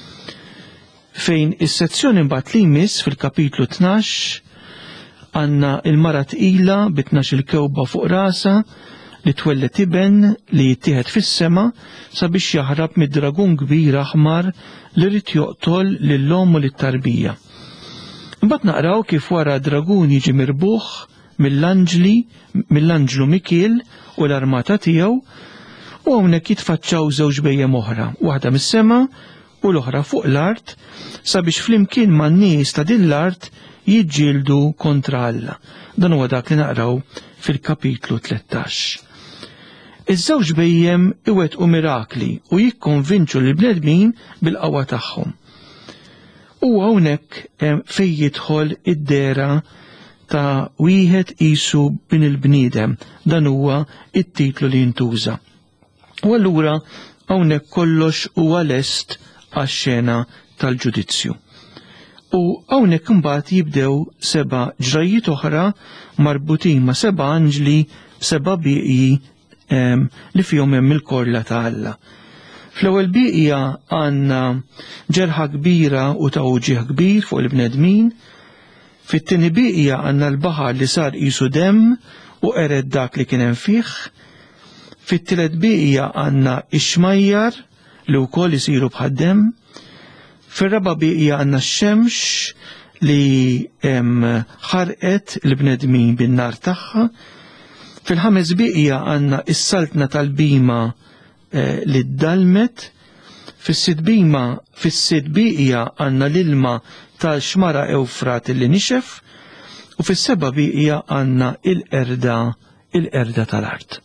Fejn is-sezzjoni mbagħad li jmiss fil-kapitlu 12 għandna il-mara tqila b'12 kewba fuq rasa li twellet iben li jittieħed fis-sema sabiex jaħrab mid-dragun kbir aħmar li rid joqtol lill-om u lit-tarbija. Imbagħad naqraw kif wara dragun jiġi mirbuħ mill-anġlu Mikiel u l-armata tiegħu u hawnhekk jitfaċċaw żewġ bejjem oħra, waħda mis-sema u l-oħra fuq l-art sabiex flimkien man-nies ta' din l-art jiġġieldu kontra Alla. Dan huwa dak li naqraw fil-kapitlu 13. Iż-żewġ bejjem iwettqu mirakli u jikkonvinċu l-bnedmin bil-qawwa tagħhom. U hawnhekk fejn jidħol id-dera ta' wieħed qisu bin il-bniedem, dan huwa it-titlu li jintuża. U allura hawnhekk kollox huwa lest għax-xena tal-ġudizzju. U hawnhekk imbagħad jibdew 7 ġrajiet oħra marbutin ma' 7 anġli 7 bieqji li fihom hemm il-korla ta' Alla. Fl-ewwel bieqja għandna ġerħa kbira u tawġieħ kbir fuq il-bnedmin. Fit-tieni bieqja għandna l-baħar li sar qisu demm u ered dak li kien hemm fih. Fit-tielet bieqja għandna x-xmajjar li wkoll isiru bħad-demm. Fir-raba' bieqja għandna x-xemx li ħarqet l-bnedmin bin-nar tagħha. Fil-5 bieqja għandna is-saltna tal-bima li ddalmet. Fis-6 għandna l-ilma tal-xmara Ewfrat li nixef u fis-7 għandna il-qerda tal-art.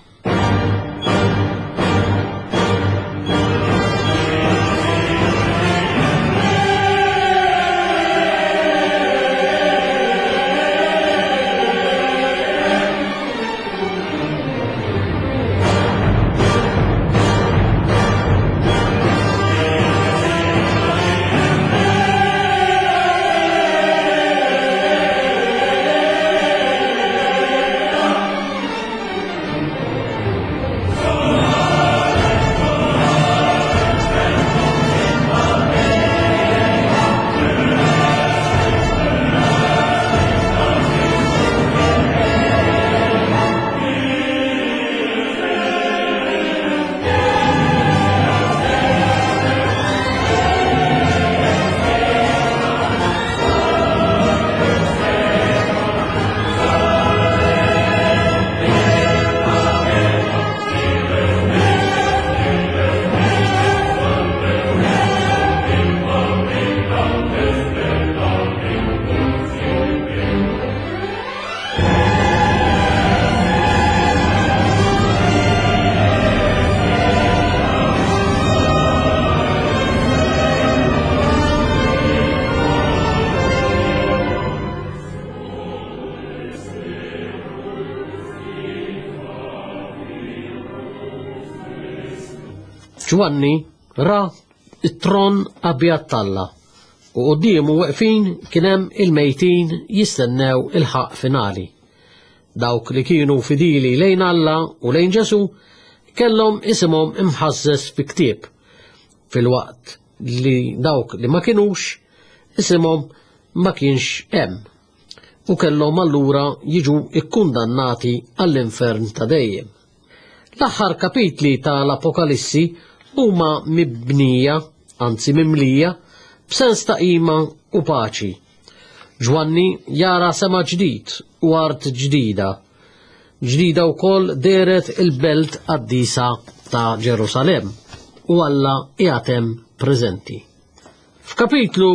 Ġwanni ra it-tron abjad talla u qudiemu waqfin kien hemm il-mejtin jistennew il-ħaq finali. Dawk li kienu fidili lejn Alla u lejn Ġesu kellhom isimhom imħażżes fi ktieb, filwaqt li dawk li ma kinux isimhom ma kienx hemm u kellhom allura jiġu ikkundannati għall-infern ta' dejjem. L-aħħar kapitli tal-Apokalissi huma mibnija, anzi mimlija, b'sens ta' qima u paċi. Ġwanni jara sema ġdid u art ġdida. Ġdida wkoll deret il-belt qaddisa ta' Ġerusalem u Alla qiegħed hemm preżenti. F'kapitlu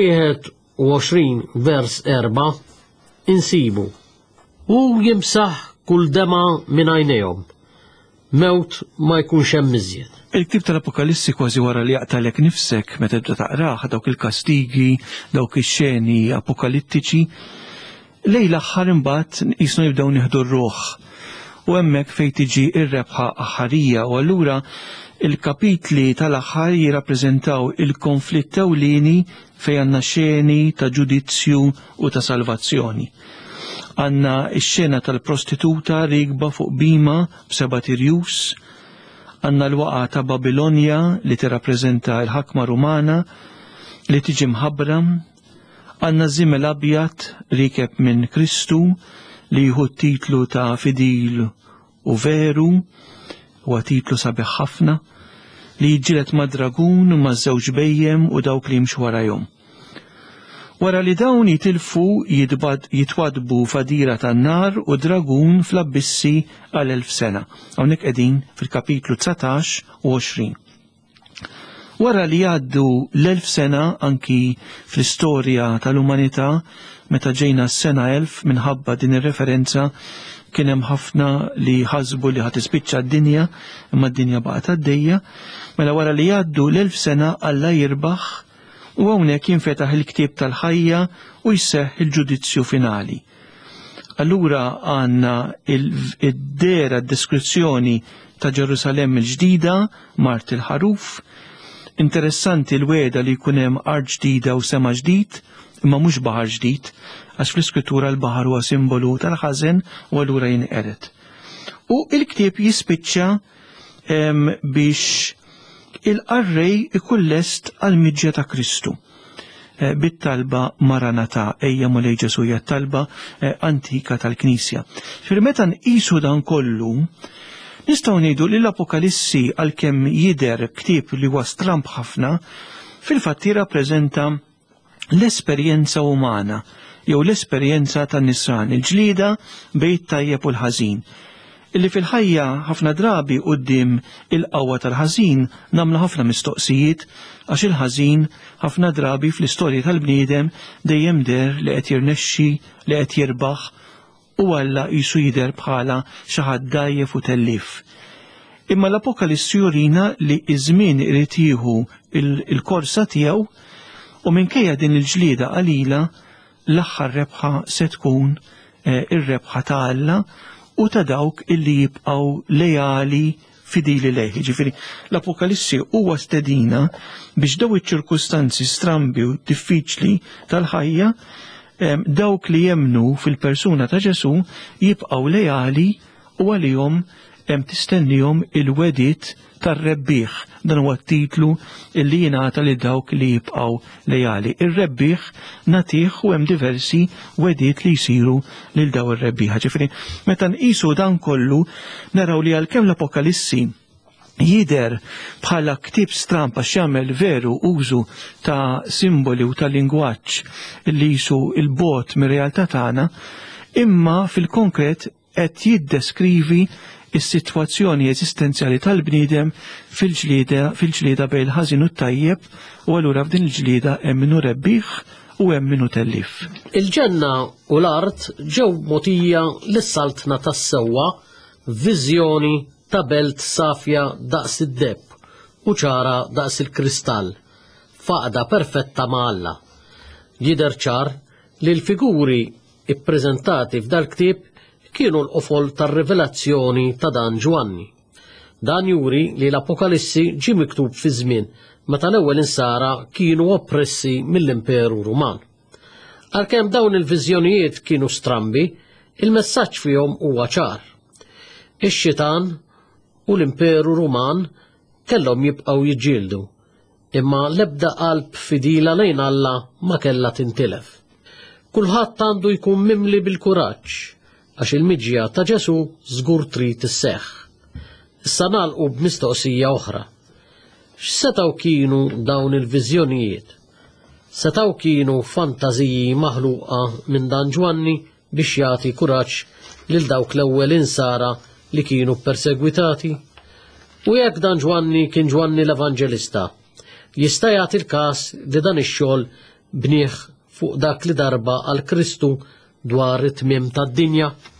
21 vers 4 insibu u jimsaħ kull dema minn għajnejhom. Mewt ma jkunx hemm iżjed. Il-ktib tal-Apokalissi kważi wara li jaqtalek nifsek meta tibda taqrah dawk il-kastigi, dawk ix-xeni apokalittiċi, lejn l-aħħar imbagħad qisnu jibdew nieħdu r-ruħ. U hemmhekk fejn tiġi r-rebħa aħħarija u allura il-kapitli tal-aħħar jirrappreżentaw il-konflitt ewlieni fejn għandna xeni ta' ġudizzju u ta' salvazzjoni. Għandna x-xena tal-prostituta rigba fuq bima b'7 tirjus, għandna l-waqa ta' Babilonja li tirrappreżenta l-ħakma Rumana li tiġi mħabbra, għandna żiemel abjad rikeb minn Kristu li jieħu t-titlu ta' fidil u veru huwa titlu sabiħ ħafna li jiġġieled ma' dragun u ma' żewġ bejjem u dawk li jimxu warahom. Wara li dawn jitilfu jitwadbu fadira tan-nar u dragun fl-abbissi għal 1000 sena. Hawnhekk qegħdin fil-kapitlu 19 u 20. Wara li jgħaddu l-1000 sena anki fl-istorja tal-umanità meta ġejna s-sena 1000 minħabba din ir-referenza kien hemm ħafna li ħasbu li ħadd tispiċċa d-dinja imma d-dinja baqgħet għaddejja, mela wara li jgħaddu l-1000 sena Alla jirbaħ u hawnhekk jinfetaħ il-ktieb tal-ħajja u jseħħ il-ġudizzju finali. Allura għandna id-dera d-deskrizzjoni ta' Ġerusalem il-ġdida, Mart il-ħaruf. Interessanti l-weda li jkun hemm art ġdida u sema ġdid, imma mhux baħar ġdid, għax fl-iskrittura l-baħar huwa simbolu tal-ħażen u allura jinqered. U l-ktieb jispiċċa biex il-qarrej ikun lest għal-miġja ta' Kristu. Bit-talba Maranata, ejja mulej Ġesu hija talba antika tal-Knisja. Meta nqisu dan kollu, nistgħu ngħidu li l-Apokalissi għalkemm jidher ktieb li huwa stramb ħafna, fil-fatt jirrappreżenta l-esperjenza umana jew l-esperjenza tan-nisran, il-ġlieda bejn it-tajjeb u l-ħażin. illi fil-ħajja ħafna drabi quddiem il-qawwa tal-ħażin nagħmlu ħafna mistoqsijiet għax il-ħażin ħafna drabi fl-istorja tal-bniedem dejjem der li qed jirnexxi, li qed jirbaħ u Alla qisu jidher bħala xi ħadd dajjef u tellif. Imma l-Apokalissi jurina li iż-żmien irid jieħu il-korsa tiegħu u minkejja din il-ġlieda qalila l-aħħar rebħa se tkun ir-rebħa ta' Alla u ta' dawk illi jibqgħu lejali fidili lejh. Ġifieri l-Apokalissi huwa stedina biex daw iċ-ċirkustanzi strambi u diffiċli tal-ħajja dawk li jemnu fil-persuna ta' Ġesu jibqgħu lejali u għalihom tistennihom il-wedit tar-rebbieħ. Dan huwa t-titlu illi jingħata lil dawk li jibqgħu lejali. Ir-rebbieħ nagħtih u hemm diversi wedit li jsiru lil daw ir-rebbieħa. Ġifieri meta nqisu dan kollu naraw li għalkemm l-Apokalissi jidher bħala ktieb strampa x'jagħmel veru użu ta' simboli u ta' lingwaġġ li jisu il-bot mir-realtà tagħna, imma fil-konkret qed jiddeskrivi is-sitwazzjoni eżistenzjali tal-bniedem fil-ġlieda bejn il-ħażin u t-tajjeb u allura f'din il-ġlieda hemm minnu rebbieħ u hemm minnu tellif. Il-ġenna u l-art ġew mogħtija lis-saltna tas-sewwa viżjoni ta' belt safja daqs id-debb u ċara daqs il-kristall, faqda perfetta ma' Alla. Jidher ċar li l-figuri ippreżentati f'dal-ktieb kienu l-qofol tar-rivelazzjoni ta' dan Ġwanni. Dan juri li l-Apokalissi ġie miktub fi żmien meta l-ewwel insara kienu oppressi mill-Imperu Ruman. Għalkemm dawn il-viżjonijiet kienu strambi, il-messaġġ fihom huwa ċar. Ix-xitan u l-Imperu Ruman kellhom jibqgħu jiġġieldu, imma l-ebda qalb fidila lejn Alla ma kellha tintilef. Kulħadd għandu jkun mimli bil-kuraġġ għax il-miġja ta' Ġesu żgur trid isseħħ. Issa nagħlqu b'mistoqsija oħra. X'setgħu kienu dawn il-viżjonijiet? Setgħu kienu fantażiji maħluqa minn dan Ġwanni biex jagħti kuraġġ lil dawk l-ewwel insara li kienu persegwitati? U jekk dan Ġwanni kien Ġwanni l-Evanġelista, jista' jagħti l-każ li dan ix-xogħol bnieh fuq dak li darba għal Kristu dwar it-tmiem tad-dinja?